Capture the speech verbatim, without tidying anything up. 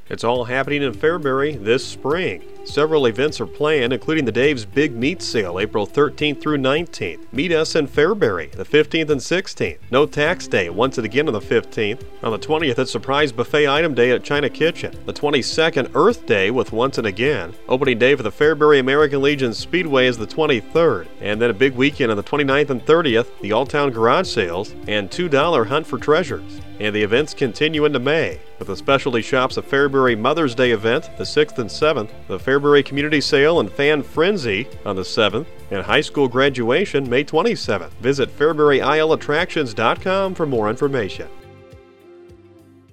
It's all happening in Fairbury this spring. Several events are planned, including the Dave's Big Meat Sale, April thirteenth through nineteenth. Meet us in Fairbury, the fifteenth and sixteenth. No Tax Day, once and again on the fifteenth. On the twentieth, it's Surprise Buffet Item Day at China Kitchen. The twenty-second, Earth Day with Once and Again. Opening day for the Fairbury American Legion Speedway is the twenty-third. And then a big weekend on the twenty-ninth and thirtieth, the All-Town Garage Sales and two dollar Hunt for Treasures. And the events continue into May, with the Specialty Shops of Fairbury Mother's Day event the sixth and seventh, the Fairbury Community Sale and Fan Frenzy on the seventh, and high school graduation May twenty-seventh. Visit Fairbury I L attractions dot com for more information.